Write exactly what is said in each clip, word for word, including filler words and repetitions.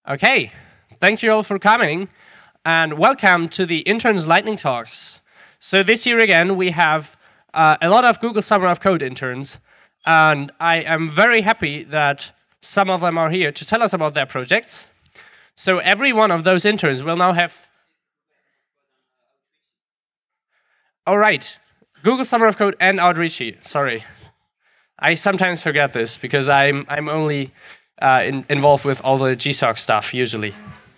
Okay, thank you all for coming, and welcome to the Interns Lightning Talks. So this year again, we have uh, a lot of Google Summer of Code interns, and I am very happy that some of them are here to tell us about their projects. So every one of those interns will now have... All right, Google Summer of Code and Outreachy, sorry. I sometimes forget this because I'm, I'm only uh, in, involved with all the G SOC stuff usually.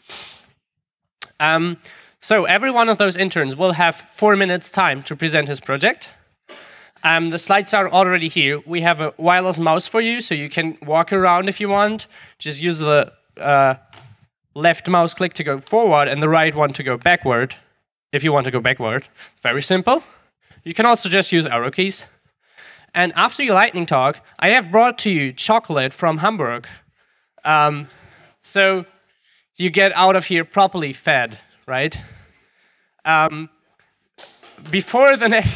Um, so every one of those interns will have four minutes time to present his project. Um, the slides are already here. We have a wireless mouse for you, so you can walk around if you want. Just use the uh, left mouse click to go forward and the right one to go backward, if you want to go backward. Very simple. You can also just use arrow keys. And after your lightning talk, I have brought to you chocolate from Hamburg. Um, so you get out of here properly fed, right? Um, before the next...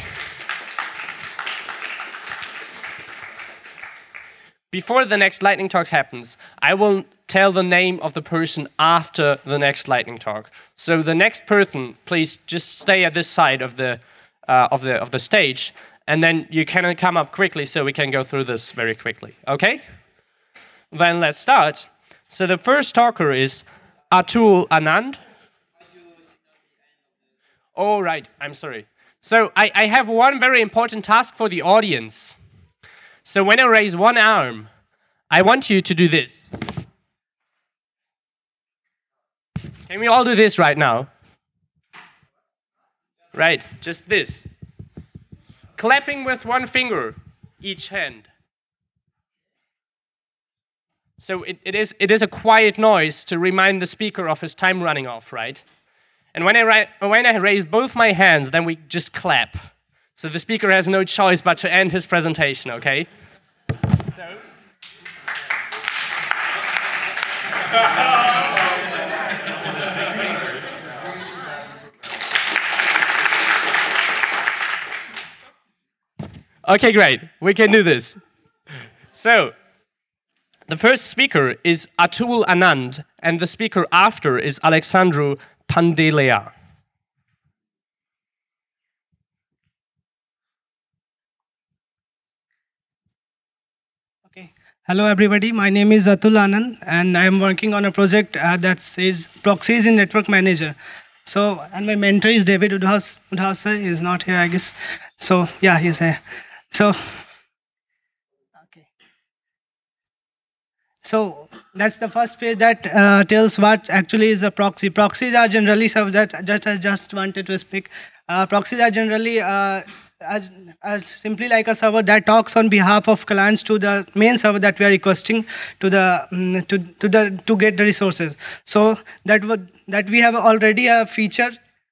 Before the next lightning talk happens, I will tell the name of the person after the next lightning talk. So the next person, please just stay at this side of the uh, of the of the stage, and then you can come up quickly so we can go through this very quickly. Okay? Then let's start. So the first talker is Atul Anand. Oh right, I'm sorry. So I, I have one very important task for the audience. So when I raise one arm, I want you to do this. Can we all do this right now? Right, just this. Clapping with one finger, each hand. So it, it, is, it is a quiet noise to remind the speaker of his time running off, right? And when I, when I raise both my hands, then we just clap. So the speaker has no choice but to end his presentation, okay? So. Okay, great. We can do this. So, the first speaker is Atul Anand, and the speaker after is Alexandru Pandelea. Okay. Hello, everybody. My name is Atul Anand, and I am working on a project uh, that says proxies in Network Manager. So, and my mentor is David Udhaus. Udhaus sir is not here, I guess. So, yeah, he's here. So, okay. So that's the first page that uh, tells what actually is a proxy. Proxies are generally, so that just I just wanted to speak. Uh, proxies are generally uh, as, as simply like a server that talks on behalf of clients to the main server that we are requesting to the um, to to the to get the resources. So that would that we have already a feature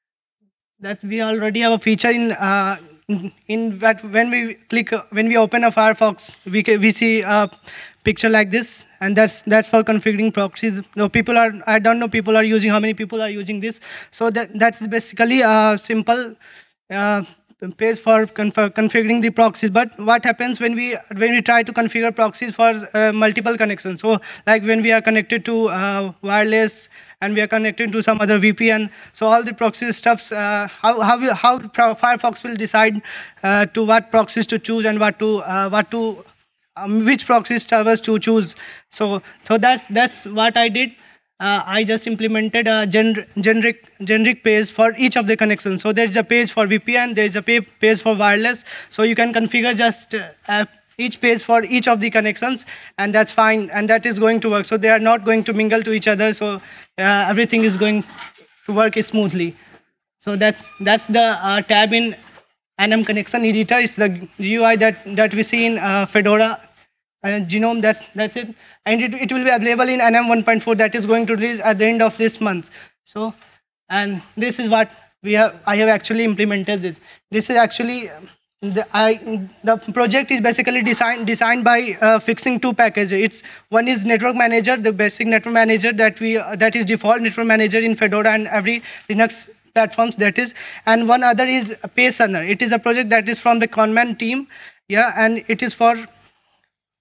that we already have a feature in. Uh, in that when we click uh, when we open a Firefox, we can, we see a picture like this, and that's that's for configuring proxies. No, people are I don't know people are using how many people are using this. So that that's basically a simple uh, page for conf configuring the proxies. But what happens when we when we try to configure proxies for uh, multiple connections? So like when we are connected to uh, wireless and we are connected to some other V P N. So all the proxy stuffs, uh, how how, we, how Firefox will decide uh, to what proxies to choose and what to uh, what to um, which proxy servers to choose. So so that's that's what I did. Uh, I just implemented a gen generic generic page for each of the connections. So there is a page for V P N, there is a page for wireless. So you can configure just uh, each page for each of the connections, and that's fine, and that is going to work. So they are not going to mingle to each other. So uh, everything is going to work smoothly. So that's that's the uh, tab in N M Connection Editor. It's the G U I that that we see in uh, Fedora. And Genome, that's that's it, and it, it will be available in N M one point four that is going to release at the end of this month. So, and this is what we have. I have actually implemented this. This is actually the I the project is basically designed designed by uh, fixing two packages. It's one is Network Manager, the basic Network Manager that we uh, that is default Network Manager in Fedora and every Linux platforms that is, and one other is Pacerner. It is a project that is from the Conman team, yeah, and it is for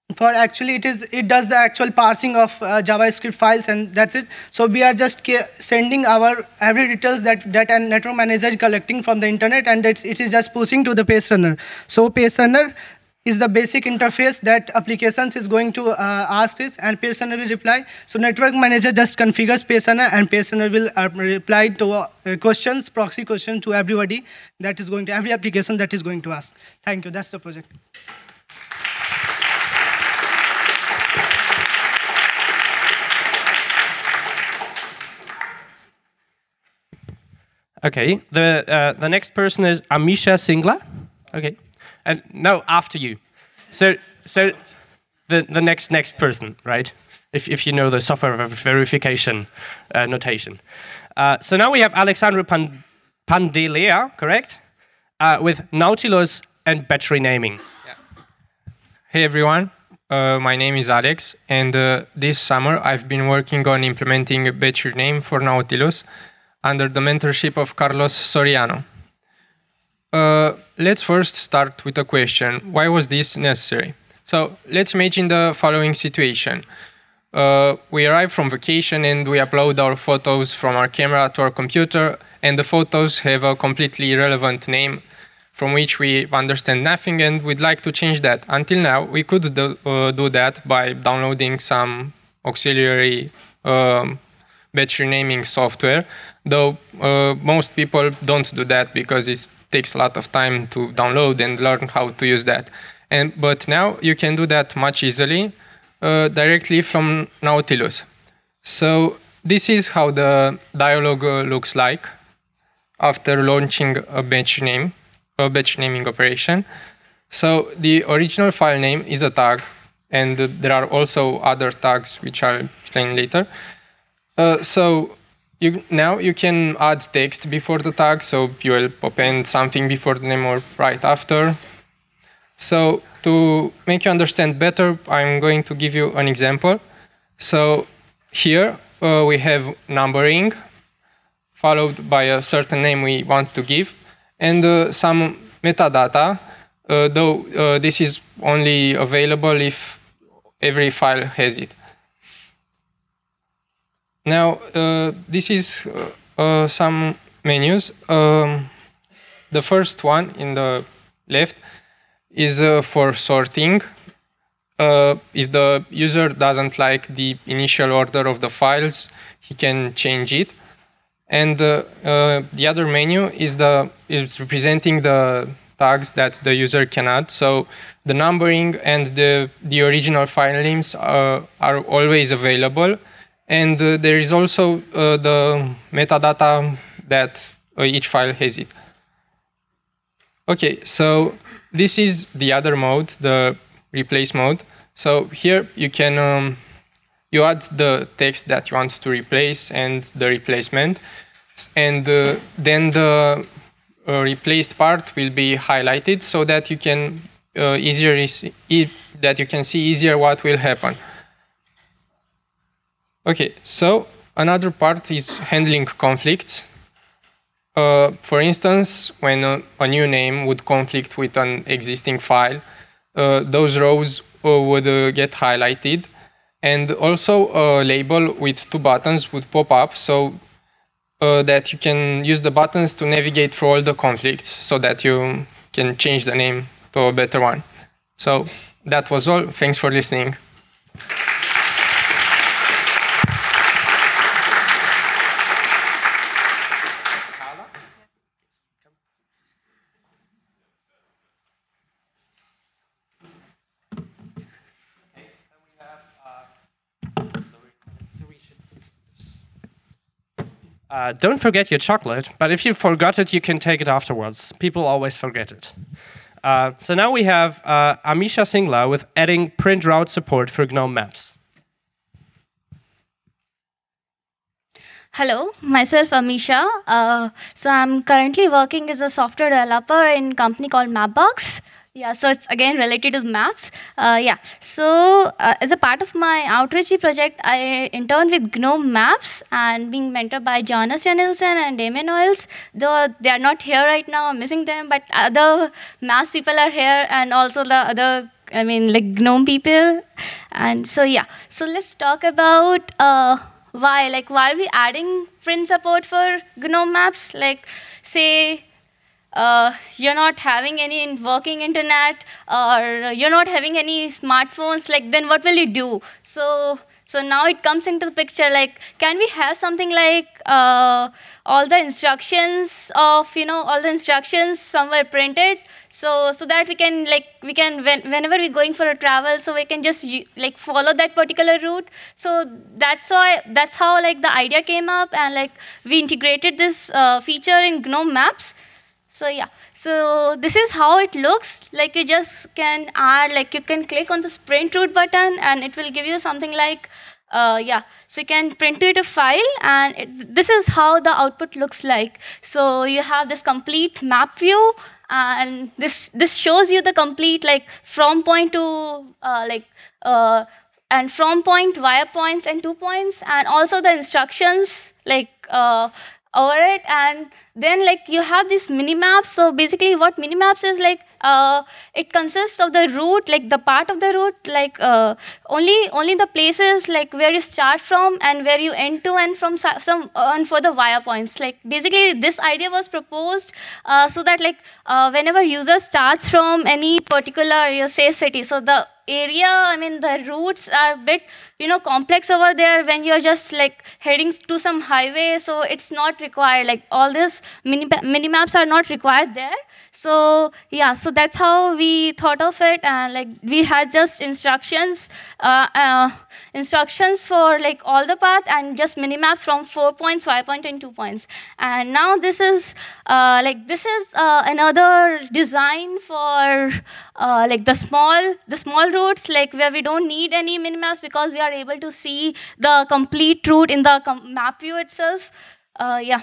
for actually it is it does the actual parsing of uh, JavaScript files, and that's it. So we are just sending our every details that that a network manager is collecting from the internet, and it's, it is just pushing to the page runner. So page runner is the basic interface that applications is going to uh, ask this, and page runner will reply. So network manager just configures page runner, and page runner will uh, reply to uh, questions, proxy questions to everybody that is going to every application that is going to ask. Thank you. That's the project. Okay, the uh, the next person is Amisha Singla. Okay, and no, after you. So so the the next next person, right? If if you know the software verification uh, notation. Uh, so now we have Alexandru Pan Pandelea, correct? Uh, with Nautilus and battery naming. Yeah. Hey everyone, uh, my name is Alex, and uh, this summer I've been working on implementing a battery name for Nautilus under the mentorship of Carlos Soriano. Uh, let's first start with a question. Why was this necessary? So let's imagine the following situation. Uh, we arrive from vacation and we upload our photos from our camera to our computer, and the photos have a completely irrelevant name from which we understand nothing, and we'd like to change that. Until now, we could do, uh, do that by downloading some auxiliary um, battery naming software, though uh, most people don't do that because it takes a lot of time to download and learn how to use that. And but now you can do that much easily uh, directly from Nautilus. So this is how the dialog uh, looks like after launching a batch name, a batch naming operation. So the original file name is a tag, and uh, there are also other tags which I'll explain later. Uh, so you, now you can add text before the tag, so you will append something before the name or right after. So to make you understand better, I'm going to give you an example. So here uh, we have numbering, followed by a certain name we want to give, and uh, some metadata, uh, though uh, this is only available if every file has it. Now, uh, this is uh, uh, some menus. Um, the first one in the left is uh, for sorting. Uh, if the user doesn't like the initial order of the files, he can change it. And uh, uh, the other menu is the is representing the tags that the user can add. So the numbering and the the original file names uh, are always available. And uh, there is also uh, the metadata that uh, each file has it. Okay, so this is the other mode, the replace mode. So here you can um, you add the text that you want to replace and the replacement, and uh, then the uh, replaced part will be highlighted so that you can uh, easier e that you can see easier what will happen. Okay, so another part is handling conflicts. Uh, for instance, when a, a new name would conflict with an existing file, uh, those rows uh, would uh, get highlighted, and also a label with two buttons would pop up so uh, that you can use the buttons to navigate through all the conflicts so that you can change the name to a better one. So that was all. Thanks for listening. Uh, don't forget your chocolate, but if you forgot it, you can take it afterwards. People always forget it. Uh, so now we have uh, Amisha Singla with adding print route support for GNOME Maps. Hello, myself Amisha. Uh, so I'm currently working as a software developer in a company called Mapbox. Yeah, so it's again related to maps. Uh, yeah, so uh, as a part of my outreachy project, I interned with GNOME Maps and being mentored by Jonas Janilson and Damien Oils. Though they are not here right now, I'm missing them, but other maps people are here and also the other, I mean, like GNOME people. And so, yeah, so let's talk about uh, why, like, why are we adding print support for GNOME Maps? Like, say, Uh, you're not having any working internet or you're not having any smartphones, like then what will you do? So, so now it comes into the picture, like can we have something like uh, all the instructions of, you know, all the instructions somewhere printed, so so that we can like, we can, when, whenever we're going for a travel, so we can just like follow that particular route. So that's why, that's how like the idea came up, and like we integrated this uh, feature in GNOME Maps. So yeah, so this is how it looks. Like you just can add, like you can click on the print route button and it will give you something like, uh, yeah, so you can print it a file and it, this is how the output looks like. So you have this complete map view, and this this shows you the complete like from point to uh, like, uh, and from point via points and to points, and also the instructions like uh, over it. And then like you have these mini maps. So basically what mini maps is like, uh, it consists of the route, like the part of the route, like uh, only only the places like where you start from and where you end to, and from some uh, and for the via points. Like basically this idea was proposed uh, so that like uh, whenever user starts from any particular, you say, city, so the area, I mean the routes are a bit, you know, complex over there when you're just like heading to some highway, so it's not required, like all this mini, mini maps are not required there. So yeah, so that's how we thought of it, and like we had just instructions, uh, uh, instructions for like all the path, and just mini maps from four points, five points, and two points. And now this is uh, like this is uh, another design for uh, like the small the small routes, like where we don't need any mini maps because we are able to see the complete route in the map view itself. Uh, yeah.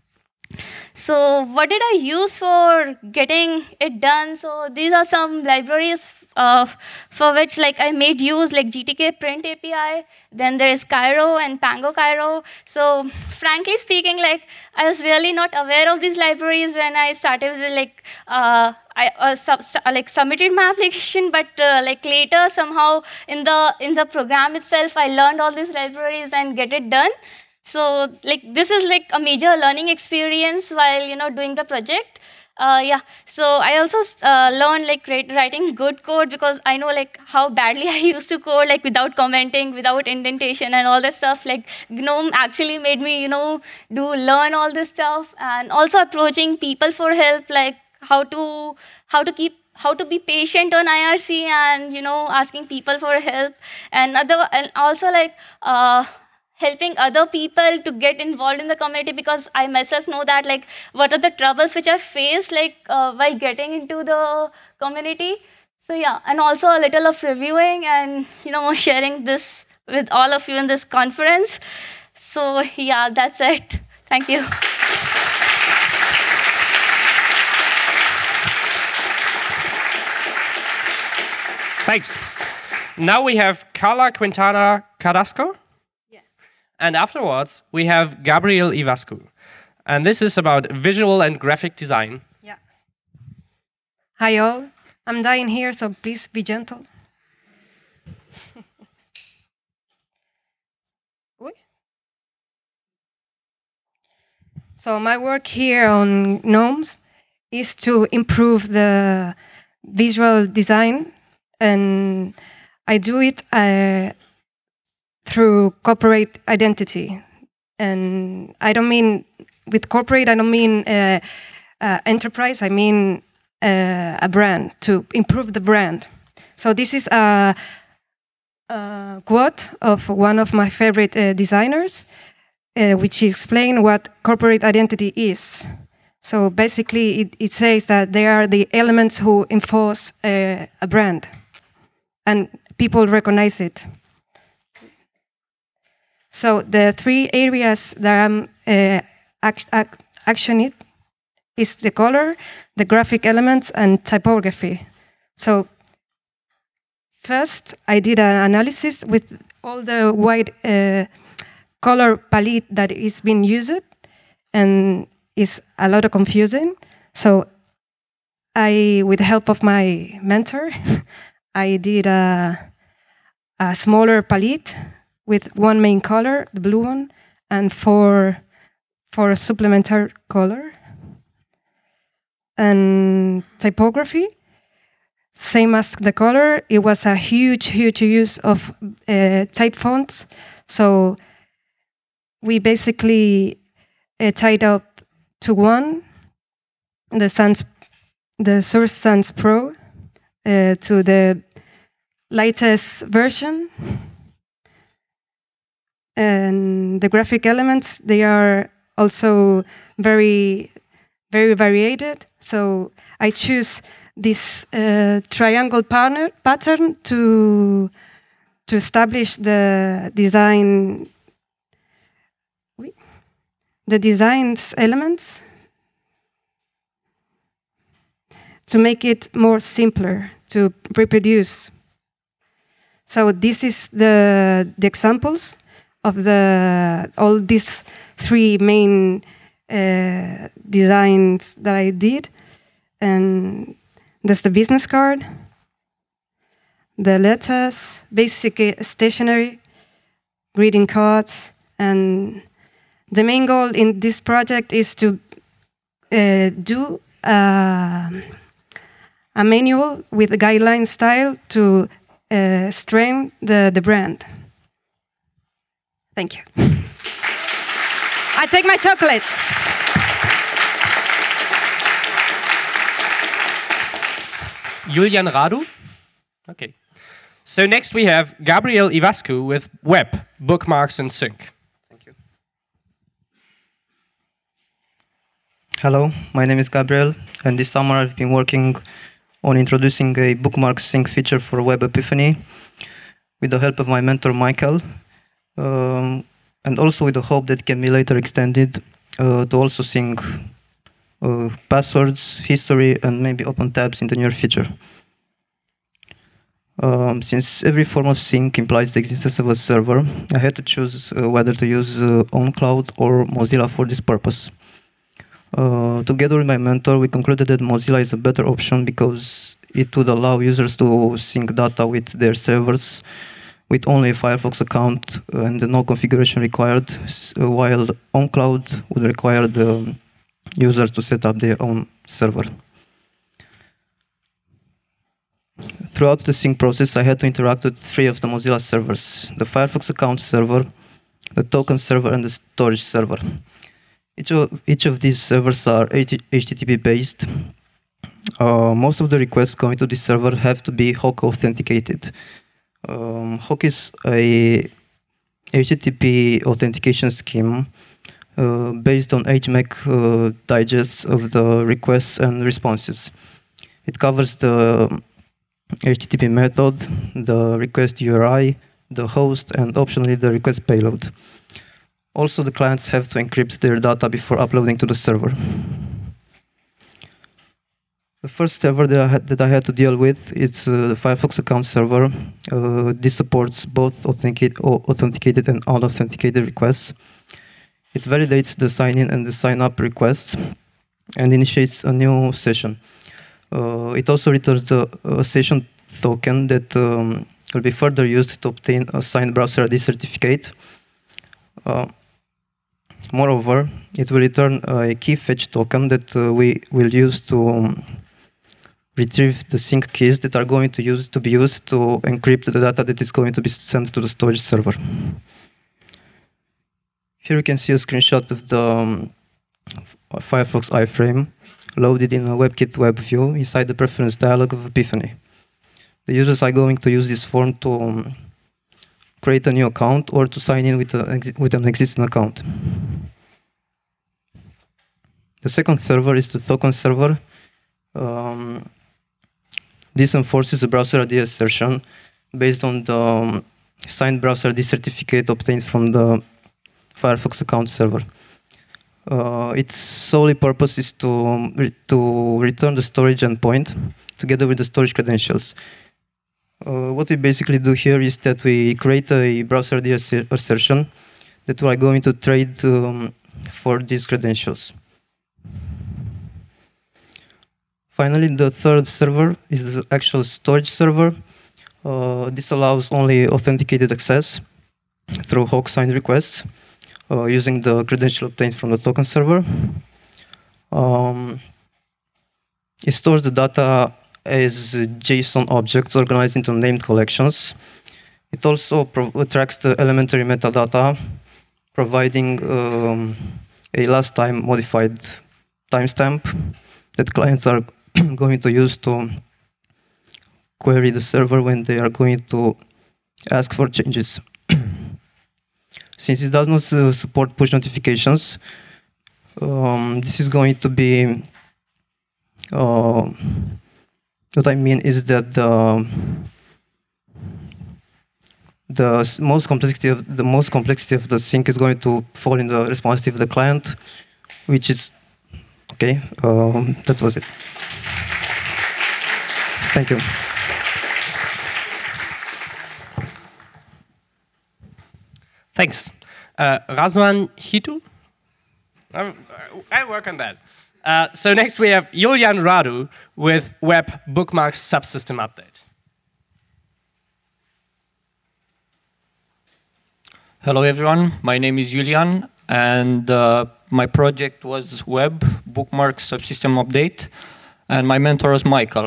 So what did I use for getting it done? So these are some libraries uh, for which like I made use, like G T K Print A P I. Then there is Cairo and Pango Cairo. So frankly speaking, like I was really not aware of these libraries when I started with like uh, I uh, sub like submitted my application. But uh, like later somehow in the in the program itself, I learned all these libraries and get it done. So like this is like a major learning experience while, you know, doing the project. Uh, yeah. So I also uh, learned like writing good code, because I know like how badly I used to code, like without commenting, without indentation and all that stuff. Like GNOME actually made me, you know, do learn all this stuff, and also approaching people for help, like how to how to keep how to be patient on I R C, and, you know, asking people for help, and other and also like. Uh, helping other people to get involved in the community, because I myself know that like what are the troubles which I faced like uh, while getting into the community. So yeah, and also a little of reviewing and, you know, sharing this with all of you in this conference. So yeah, that's it. Thank you. Thanks. Now we have Carla Quintana Carrasco. And afterwards, we have Gabriel Ivascu. And this is about visual and graphic design. Yeah. Hi, all. I'm dying here, so please be gentle. So my work here on GNOMEs is to improve the visual design. And I do it uh, through corporate identity. And I don't mean, with corporate, I don't mean uh, uh, enterprise, I mean uh, a brand, to improve the brand. So this is a, a quote of one of my favorite uh, designers, uh, which explains what corporate identity is. So basically, it, it says that they are the elements who enforce uh, a brand, and people recognize it. So the three areas that I'm uh, act, act, actioning is the color, the graphic elements, and typography. So first, I did an analysis with all the wide uh, color palette that is being used, and is a lot of confusing. So I, with the help of my mentor, I did a, a smaller palette with one main color, the blue one, and four, four supplementary color. And typography, same as the color, it was a huge, huge use of uh, type fonts. So we basically uh, tied up to one, the Sans, the Source Sans Pro, uh, to the latest version. And the graphic elements, they are also very, very varied. So I choose this uh, triangle partner, pattern to to establish the design, the design's elements, to make it more simpler to reproduce. So this is the the examples of the all these three main uh, designs that I did, and there's the business card, the letters, basic stationery, greeting cards, and the main goal in this project is to uh, do uh, a manual with a guideline style to uh, strengthen the, the brand. Thank you. I take my chocolate. Julian Radu? Okay. So next we have Gabriel Ivascu with Web, Bookmarks and Sync. Thank you. Hello, my name is Gabriel, and this summer I've been working on introducing a bookmark sync feature for Web Epiphany with the help of my mentor Michael, um, and also with the hope that it can be later extended uh, to also sync uh, passwords, history, and maybe open tabs in the near future. Um, since every form of sync implies the existence of a server, I had to choose uh, whether to use uh, OwnCloud or Mozilla for this purpose. Uh, together with my mentor, we concluded that Mozilla is a better option because it would allow users to sync data with their servers with only a Firefox account and no configuration required, while OwnCloud would require the users to set up their own server. Throughout the sync process, I had to interact with three of the Mozilla servers: the Firefox account server, the token server, and the storage server. Each of, each of these servers are H T T P based. Uh, most of the requests going to this server have to be H O C authenticated. Um, H O C is a H T T P authentication scheme uh, based on H M A C uh, digests of the requests and responses. It covers the H T T P method, the request U R I, the host, and optionally the request payload. Also, the clients have to encrypt their data before uploading to the server. The first server that I had, that I had to deal with is uh, the Firefox account server. Uh, this supports both authenticate, authenticated and unauthenticated requests. It validates the sign-in and the sign-up requests and initiates a new session. Uh, it also returns the, a session token that um, will be further used to obtain a signed browser I D certificate. Uh, moreover, it will return a key fetch token that uh, we will use to um, retrieve the sync keys that are going to use to be used to encrypt the data that is going to be sent to the storage server. Here you can see a screenshot of the um, Firefox iframe loaded in a WebKit web view inside the preference dialog of Epiphany. The users are going to use this form to um, create a new account or to sign in with, a, with an existing account. The second server is the token server. Um, this enforces a browser I D assertion based on the um, signed browser I D certificate obtained from the Firefox account server. Uh, its solely purpose is to, um, re to return the storage endpoint together with the storage credentials. Uh, what we basically do here is that we create a browser I D assertion that we are going to trade um, for these credentials. Finally, the third server is the actual storage server. Uh, this allows only authenticated access through H A W signed requests uh, using the credential obtained from the token server. Um, it stores the data as JSON objects organized into named collections. It also tracks the elementary metadata, providing um, a last time modified timestamp that clients are going to use to query the server when they are going to ask for changes. Since it does not uh, support push notifications, um, this is going to be, uh, what I mean is that the, the most complexity of the most complexity of the sync is going to fall in the responsiveness of the client, which is okay. Um, that was it. Thank you. Thanks. Uh, Razvan Hitu? I, I work on that. Uh, so next we have Julian Radu with Web Bookmarks Subsystem Update. Hello everyone, my name is Julian, and uh, my project was Web Bookmarks Subsystem Update, and my mentor was Michael.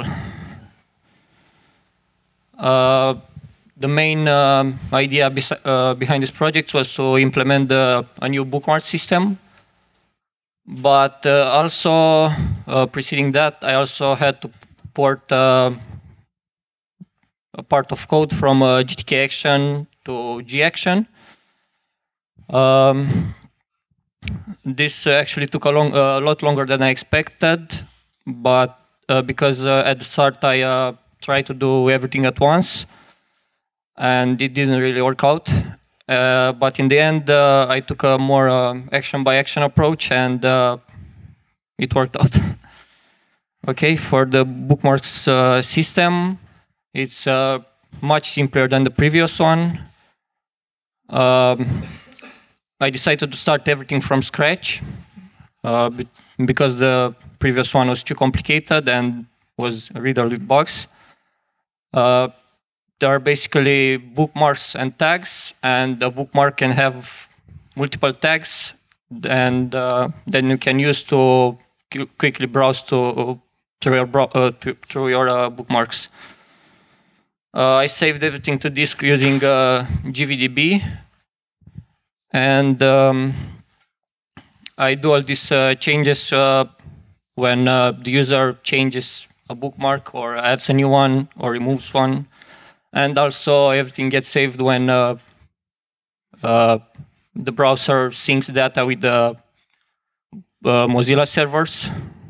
Uh, the main um, idea uh, behind this project was to implement the, a new bookmark system, but uh, also uh, preceding that, I also had to port uh, a part of code from uh, G T K Action to G Action. Um, this uh, actually took a, long, uh, a lot longer than I expected, but uh, because uh, at the start I uh, tried to do everything at once, and it didn't really work out. Uh, but in the end, uh, I took a more uh, action-by-action approach, and uh, it worked out. Okay, for the bookmarks uh, system, it's uh, much simpler than the previous one. Um, I decided to start everything from scratch uh, because the previous one was too complicated and was riddled with bugs. Uh, there are basically bookmarks and tags, and a bookmark can have multiple tags, and uh, then you can use to quickly browse to through your, uh, to, through your uh, bookmarks. Uh, I saved everything to disk using uh, G V D B. And um, I do all these uh, changes uh, when uh, the user changes a bookmark or adds a new one or removes one. And also everything gets saved when uh, uh, the browser syncs data with the uh, Mozilla servers.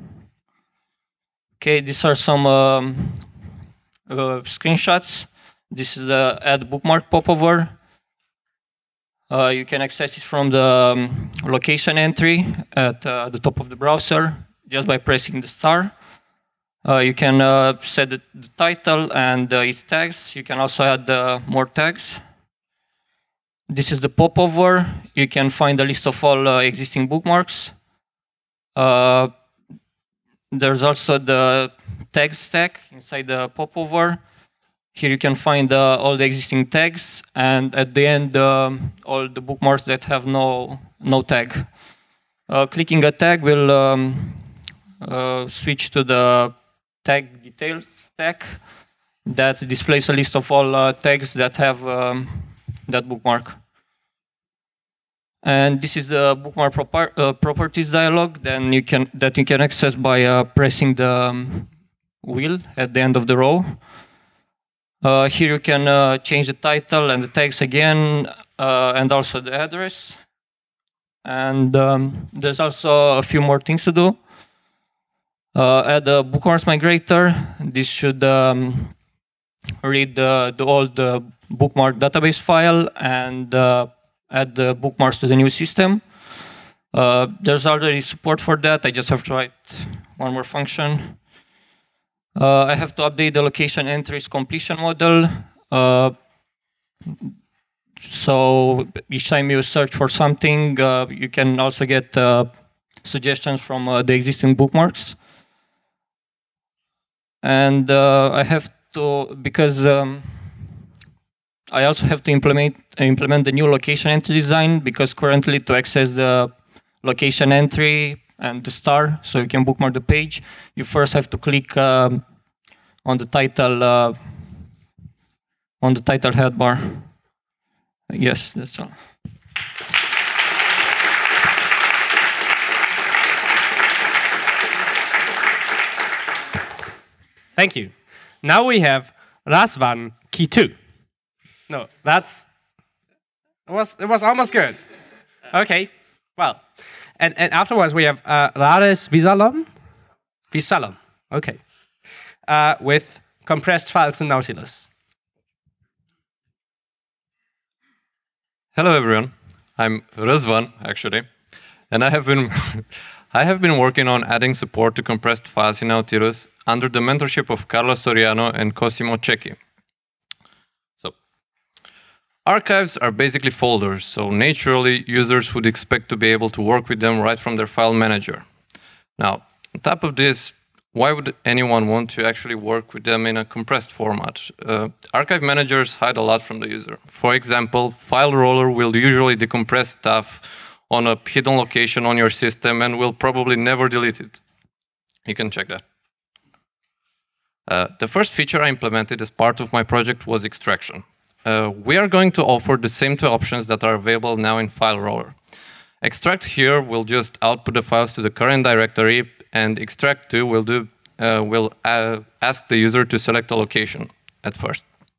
Okay, these are some um, uh, screenshots. This is the add bookmark popover. Uh, you can access it from the um, location entry at uh, the top of the browser just by pressing the star. Uh, you can uh, set the, the title and uh, its tags. You can also add uh, more tags. This is the popover. You can find a list of all uh, existing bookmarks. Uh, there's also the tag stack inside the popover. Here you can find uh, all the existing tags, and at the end, um, all the bookmarks that have no, no tag. Uh, clicking a tag will um, uh, switch to the tag details stack that displays a list of all uh, tags that have um, that bookmark. And this is the bookmark proper, uh, properties dialog then you can, that you can access by uh, pressing the um, wheel at the end of the row. Uh, here you can uh, change the title and the tags again, uh, and also the address. And um, there's also a few more things to do. Uh, add a bookmarks migrator. This should um, read the, the old uh, bookmark database file and uh, add the bookmarks to the new system. Uh, there's already support for that. I just have to write one more function. Uh, I have to update the location entries completion model. Uh, so each time you search for something, uh, you can also get uh, suggestions from uh, the existing bookmarks. And uh, I have to, because um, I also have to implement implement the new location entry design, because currently to access the location entry and the star, so you can bookmark the page, you first have to click um, on the title uh, on the title head bar. Yes, that's all. Thank you. Now we have Razvan key two. No, that's it was it was almost good. Okay, well, and and afterwards we have uh, Rares Visalom, Visalom. Okay, uh, with compressed files in Nautilus. Hello everyone, I'm Razvan actually, and I have been I have been working on adding support to compressed files in Nautilus under the mentorship of Carlos Soriano and Cosimo Cecchi. So, archives are basically folders, so naturally users would expect to be able to work with them right from their file manager. Now, on top of this, why would anyone want to actually work with them in a compressed format? Uh, archive managers hide a lot from the user. For example, File Roller will usually decompress stuff on a hidden location on your system and will probably never delete it. You can check that. Uh, the first feature I implemented as part of my project was extraction. Uh, we are going to offer the same two options that are available now in File Roller. Extract here will just output the files to the current directory, and extract two will do uh, will uh, ask the user to select a location at first.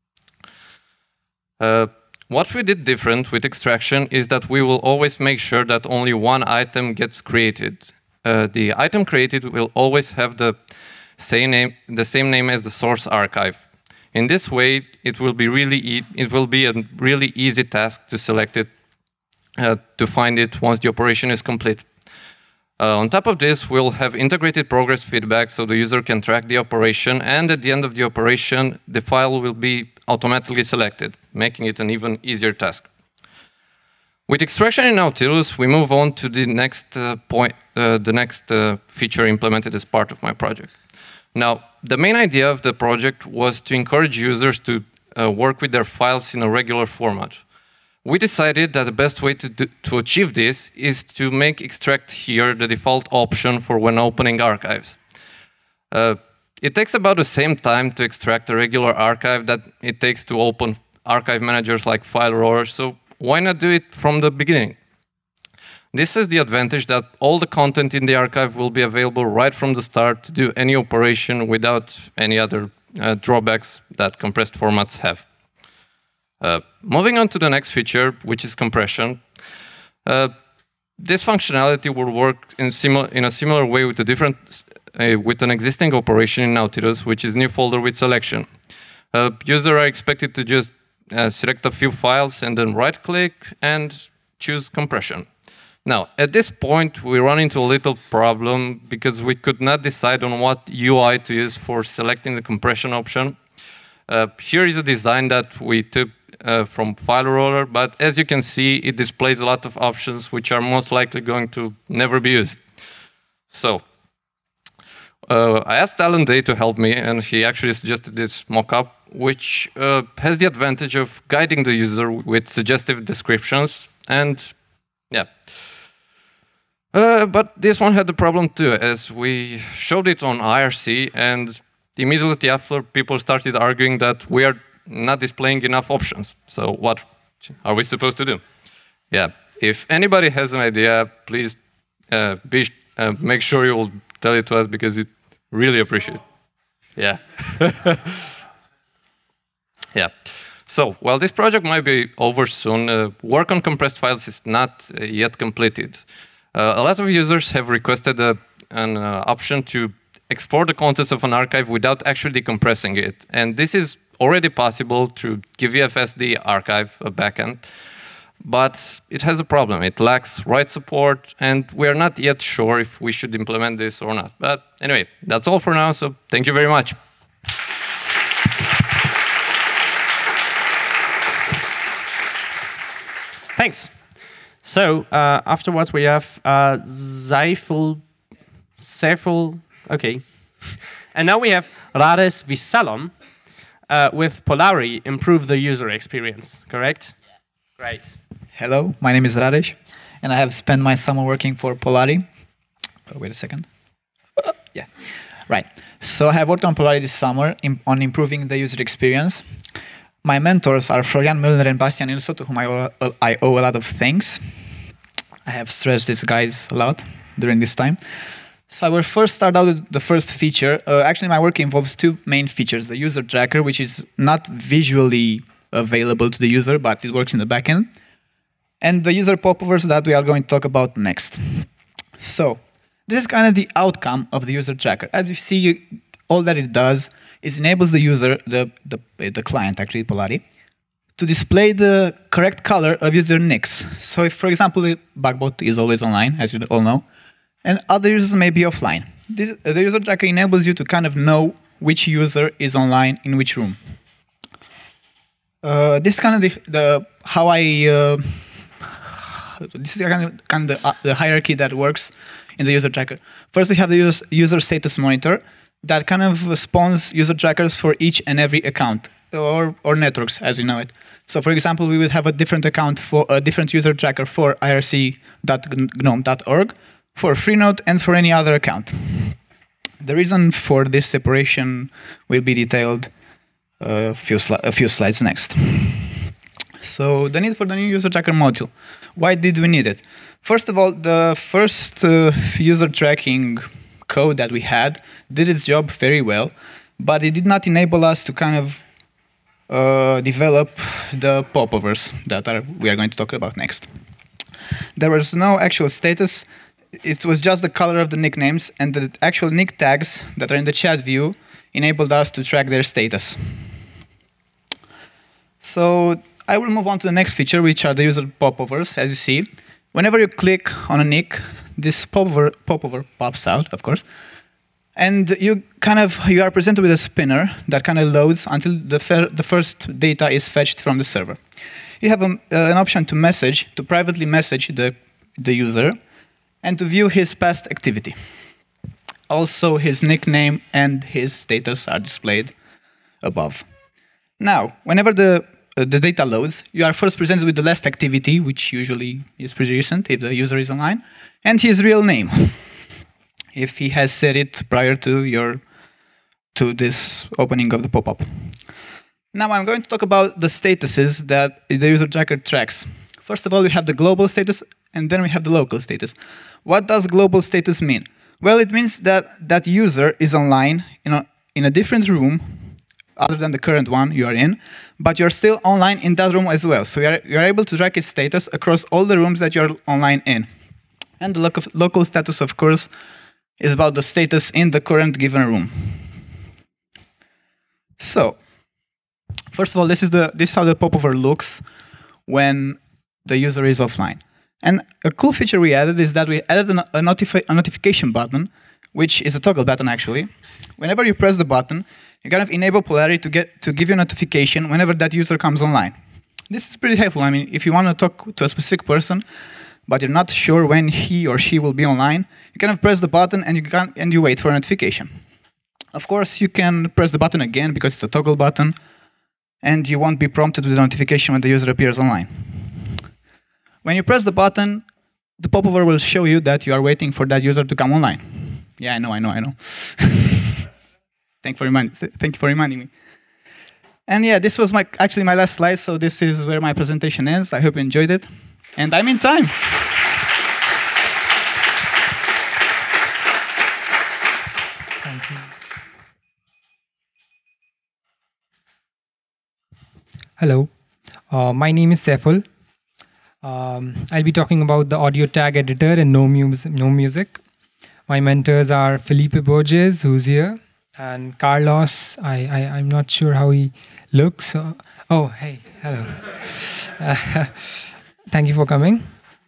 Uh, what we did different with extraction is that we will always make sure that only one item gets created. Uh, the item created will always have the same name, the same name as the source archive. In this way, it will be really e it will be a really easy task to select it, uh, to find it once the operation is complete. Uh, on top of this, we'll have integrated progress feedback so the user can track the operation, and at the end of the operation, the file will be automatically selected, making it an even easier task. With extraction in Nautilus, we move on to the next uh, point, uh, the next uh, feature implemented as part of my project. Now, the main idea of the project was to encourage users to uh, work with their files in a regular format. We decided that the best way to, do, to achieve this is to make extract here the default option for when opening archives. Uh, it takes about the same time to extract a regular archive that it takes to open archive managers like File Roller, so why not do it from the beginning? This is the advantage that all the content in the archive will be available right from the start to do any operation without any other uh, drawbacks that compressed formats have. Uh, moving on to the next feature, which is compression. Uh, this functionality will work in, in a similar way with a different, uh, with an existing operation in Nautilus, which is new folder with selection. Uh, users are expected to just uh, select a few files and then right-click and choose compression. Now, at this point, we run into a little problem because we could not decide on what U I to use for selecting the compression option. Uh, here is a design that we took uh, from File Roller, but as you can see, it displays a lot of options which are most likely going to never be used. So, uh, I asked Alan Day to help me, and he actually suggested this mockup, which uh, has the advantage of guiding the user with suggestive descriptions, and yeah. Uh, but this one had the problem too, as we showed it on I R C, and immediately after, people started arguing that we are not displaying enough options. So what are we supposed to do? Yeah, if anybody has an idea, please uh, be, uh, make sure you will tell it to us, because we really appreciate it. Yeah. Yeah. So, while this project might be over soon, uh, work on compressed files is not uh, yet completed. Uh, a lot of users have requested a, an uh, option to export the contents of an archive without actually decompressing it. And this is already possible through G V F S D archive, a backend. but it has a problem. It lacks right support, and we are not yet sure if we should implement this or not. But anyway, that's all for now, so thank you very much. Thanks. So uh, afterwards we have uh, Zaiful, Saiful, okay. And now we have Rades Visalom uh, with Polari, improve the user experience, correct? Yeah. Great. Hello, my name is Radesh, and I have spent my summer working for Polari. Oh, wait a second. Uh, yeah, right. So I have worked on Polari this summer in, on improving the user experience. My mentors are Florian Müllner and Bastian Ilso, to whom I owe, I owe a lot of things. I have stressed these guys a lot during this time. So I will first start out with the first feature. Uh, actually, my work involves two main features. The user tracker, which is not visually available to the user, but it works in the backend. And the user popovers that we are going to talk about next. So this is kind of the outcome of the user tracker. As you see, you, all that it does is enables the user, the, the, the client, actually, Polari, to display the correct color of user nicks. So if, for example, the Bugbot is always online, as you all know, and other users may be offline. This, the user tracker enables you to kind of know which user is online in which room. Uh, this is kind of the, the how I... Uh, this is kind of, kind of the, uh, the hierarchy that works in the user tracker. First, we have the user, user status monitor that kind of spawns user trackers for each and every account, or, or networks, as you know it. So, for example, we would have a different account for a different user tracker for I R C dot gnome dot org, for Freenode, and for any other account. The reason for this separation will be detailed a few, a few slides next. So the need for the new user tracker module. Why did we need it? First of all, the first uh, user tracking code that we had did its job very well, but it did not enable us to kind of uh, develop the popovers that are, we are going to talk about next. There was no actual status. It was just the color of the nicknames, and the actual nick tags that are in the chat view enabled us to track their status. So I will move on to the next feature, which are the user popovers. As you see, whenever you click on a nick, this popover, popover pops out, of course, and you kind of you are presented with a spinner that kind of loads until the fir the first data is fetched from the server. You have a, uh, an option to message, to privately message the the user, and to view his past activity. Also, his nickname and his status are displayed above. Now, whenever the Uh, the data loads, you are first presented with the last activity, which usually is pretty recent if the user is online, and his real name, if he has set it prior to your to this opening of the pop-up. Now I'm going to talk about the statuses that the user tracker tracks. First of all, we have the global status, and then we have the local status. What does global status mean? Well, it means that that user is online in a, in a different room other than the current one you are in, but you're still online in that room as well. So you're, you're able to track its status across all the rooms that you're online in. And the local, local status, of course, is about the status in the current given room. So, first of all, this is, the, this is how the popover looks when the user is offline. And a cool feature we added is that we added a, a, notifi a notification button, which is a toggle button, actually. Whenever you press the button, you kind of enable Polari to get to give you a notification whenever that user comes online. This is pretty helpful. I mean, if you want to talk to a specific person, but you're not sure when he or she will be online, you kind of press the button and you can and you wait for a notification. Of course, you can press the button again because it's a toggle button, and you won't be prompted with a notification when the user appears online. When you press the button, the popover will show you that you are waiting for that user to come online. Yeah, I know, I know, I know. Thank, for remind, thank you for reminding me. And yeah, this was my actually my last slide, so this is where my presentation ends. I hope you enjoyed it. And I'm in time. Thank you. Hello, uh, my name is Saiful. Um, I'll be talking about the audio tag editor and GNOME, mus GNOME Music. My mentors are Felipe Borges, who's here, and Carlos. I, I, I'm not sure how he looks. Uh, oh, hey, hello. Uh, thank you for coming.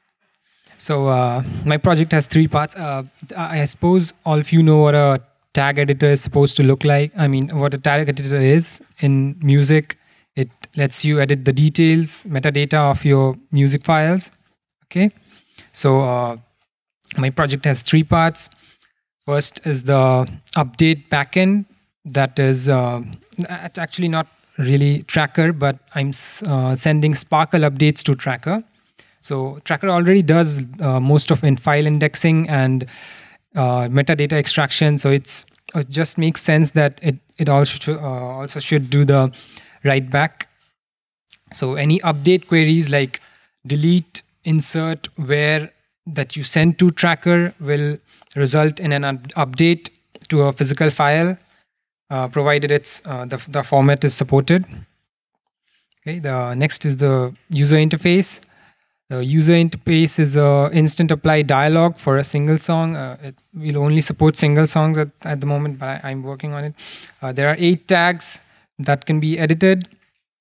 So uh, my project has three parts. Uh, I suppose all of you know what a tag editor is supposed to look like. I mean, what a tag editor is in music. It lets you edit the details, metadata of your music files. Okay. So uh, my project has three parts. First is the update backend. That is uh, it's actually not really Tracker, but I'm uh, sending Sparkle updates to Tracker. So Tracker already does uh, most of in file indexing and uh, metadata extraction. So it's it just makes sense that it it also uh, also should do the write back. So any update queries like delete, insert, where that you send to Tracker will result in an update to a physical file, uh, provided it's uh, the the format is supported. Okay. The next is the user interface. The user interface is a instant apply dialog for a single song. Uh, it will only support single songs at, at the moment, but I, I'm working on it. Uh, there are eight tags that can be edited: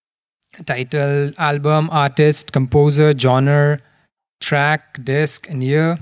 title, album, artist, composer, genre, track, disc, and year.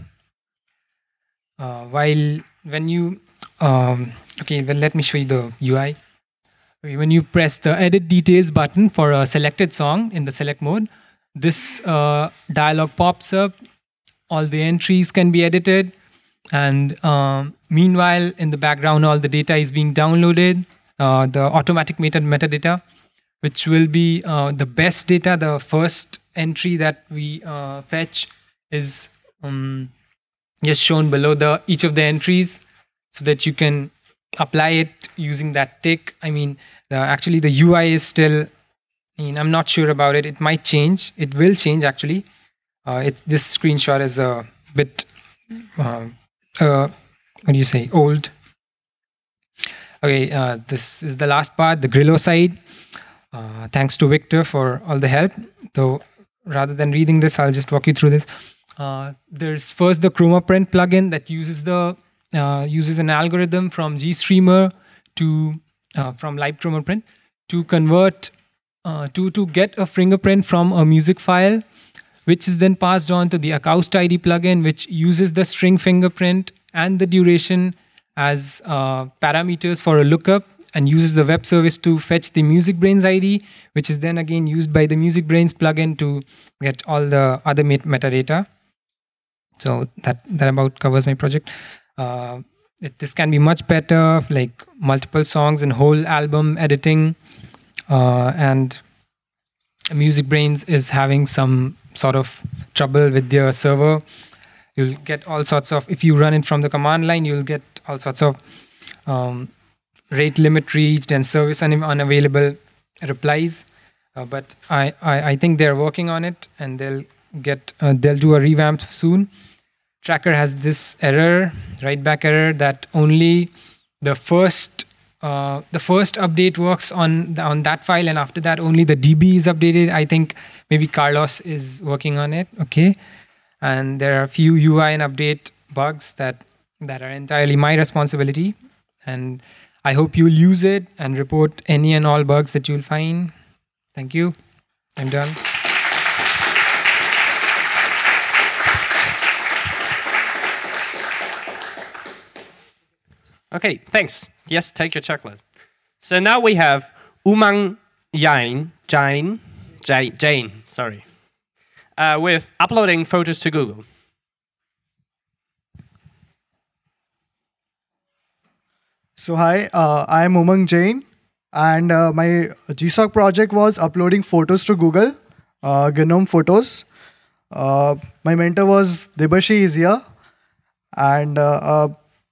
Uh, while when you um, okay, well, let me show you the U I. Okay, when you press the edit details button for a selected song in the select mode, this uh, dialog pops up. All the entries can be edited, and um, meanwhile, in the background, all the data is being downloaded. Uh, the automatic meta metadata, which will be uh, the best data. The first entry that we uh, fetch is um, just shown below the each of the entries, so that you can apply it using that tick. I mean, the, actually, the U I is still. I mean, I'm not sure about it. It might change. It will change, actually. Uh, it, this screenshot is a bit, uh, uh, what do you say, old. Okay, uh, this is the last part, the Grillo side. Uh, thanks to Victor for all the help. So rather than reading this, I'll just walk you through this. Uh, there's first the ChromaPrint plugin that uses the uh, uses an algorithm from GStreamer to uh, from Live ChromaPrint to convert Uh, to, to get a fingerprint from a music file, which is then passed on to the AcoustID plugin, which uses the string fingerprint and the duration as uh, parameters for a lookup, and uses the web service to fetch the MusicBrainz I D, which is then again used by the MusicBrainz plugin to get all the other met metadata. So that, that about covers my project. Uh, it, this can be much better, like multiple songs and whole album editing. Uh, and MusicBrainz is having some sort of trouble with their server. You'll get all sorts of, if you run it from the command line, you'll get all sorts of um, rate limit reached and service un unavailable replies. Uh, but I, I, I think they're working on it, and they'll get uh, they'll do a revamp soon. Tracker has this error, write back error, that only the first Uh, the first update works on the, on that file, and after that only the D B is updated. I think maybe Carlos is working on it. Okay, and there are a few U I and update bugs that that are entirely my responsibility, and I hope you'll use it and report any and all bugs that you'll find. Thank you. I'm done. Okay, thanks. Yes, take your chocolate. So now we have Umang Jain, Jain, Jain, Jain sorry, uh, with uploading photos to Google. So hi, uh, I am Umang Jain, and uh, my G SOC project was uploading photos to Google, uh, Gnome Photos. Uh, my mentor was Debashi is here, and uh, uh,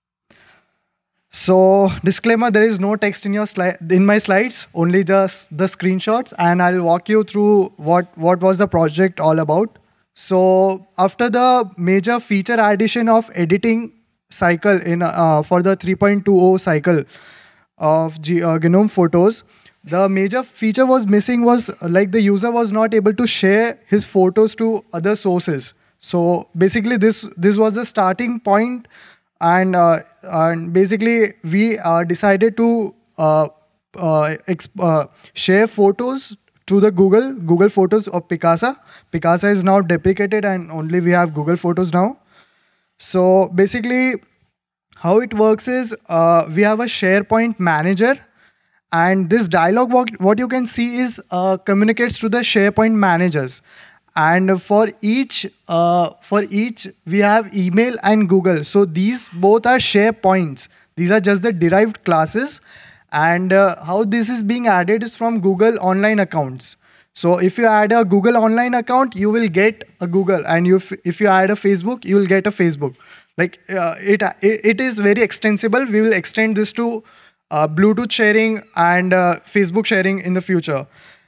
so disclaimer: there is no text in your slide in my slides, only just the screenshots, and I'll walk you through what what was the project all about. So after the major feature addition of editing cycle in uh, for the three point two zero cycle of G, uh, Gnome Photos, the major feature was missing was uh, like the user was not able to share his photos to other sources. So basically this this was the starting point, and uh, and basically we uh, decided to uh, uh, exp uh, share photos to the Google, Google Photos of Picasa. Picasa is now deprecated and only we have Google Photos now. So basically, how it works is uh, we have a SharePoint manager, and this dialog, what, what you can see is uh, communicates to the SharePoint managers. And for each, uh, for each, we have email and Google. So these both are SharePoints. These are just the derived classes. And uh, how this is being added is from Google Online accounts. So if you add a Google Online account, you will get a Google. And you if you add a Facebook, you will get a Facebook. Like uh, it, it, it is very extensible. We will extend this to uh, Bluetooth sharing and uh, Facebook sharing in the future.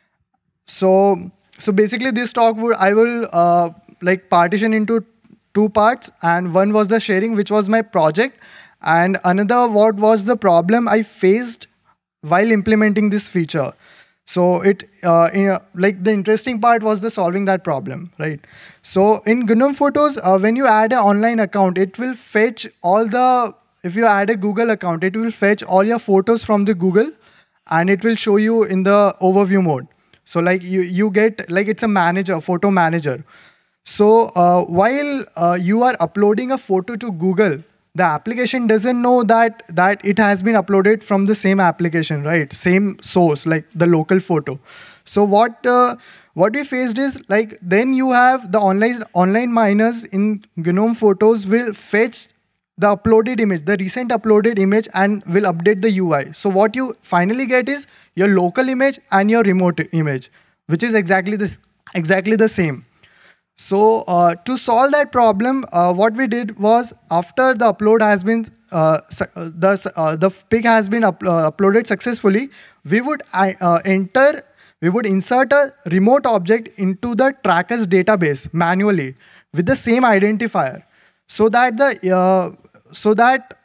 So, so basically this talk, would, I will uh, like partition into two parts. And one was the sharing, which was my project. And another, what was the problem I faced while implementing this feature. So it, uh, in, uh, like the interesting part was the solving that problem, right? So in GNOME Photos, uh, when you add an online account, it will fetch all the, if you add a Google account, it will fetch all your photos from the Google and it will show you in the overview mode. So like you, you get, like it's a manager, photo manager. So uh, while uh, you are uploading a photo to Google, the application doesn't know that, that it has been uploaded from the same application, right? Same source, like the local photo. So what uh, what we faced is, like, then you have the online, online miners in GNOME Photos will fetch the uploaded image, the recent uploaded image, and will update the U I. So what you finally get is your local image and your remote image, which is exactly the, exactly the same. So uh, to solve that problem, uh, what we did was, after the upload has been, uh, the, uh, the pic has been up, uh, uploaded successfully, we would uh, enter, we would insert a remote object into the tracker's database manually with the same identifier, so that the, uh, so that,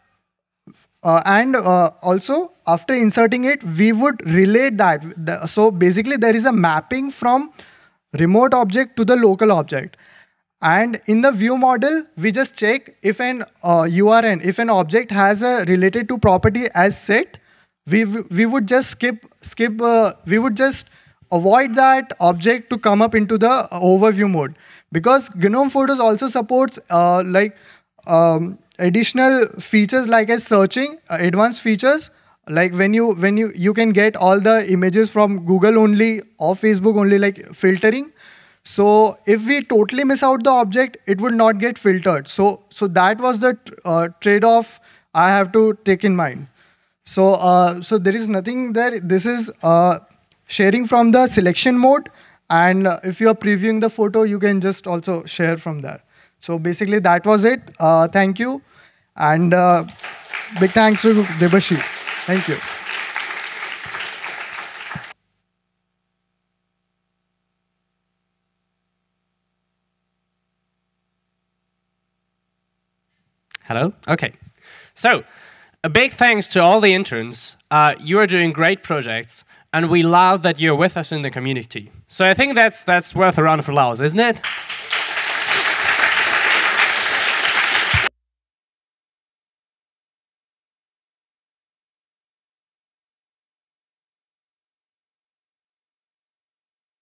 uh, and uh, also after inserting it, we would relate that. The, so basically there is a mapping from remote object to the local object. And in the view model, we just check if an uh, U R N, if an object has a related to property as set, we, we would just skip, skip uh, we would just avoid that object to come up into the overview mode. Because GNOME Photos also supports uh, like um, additional features like as searching, uh, advanced features. Like when you when you you can get all the images from Google only or Facebook only, like filtering. So if we totally miss out the object, it would not get filtered. So so that was the uh, trade-off I have to take in mind. So uh, so there is nothing there. This is uh, sharing from the selection mode, and uh, if you are previewing the photo, you can just also share from there. So basically that was it. Uh, thank you, and uh, big thanks to Debashir. Thank you. Hello? Okay. So, a big thanks to all the interns. Uh, you are doing great projects, and we love that you're with us in the community. So I think that's, that's worth a round of applause, isn't it?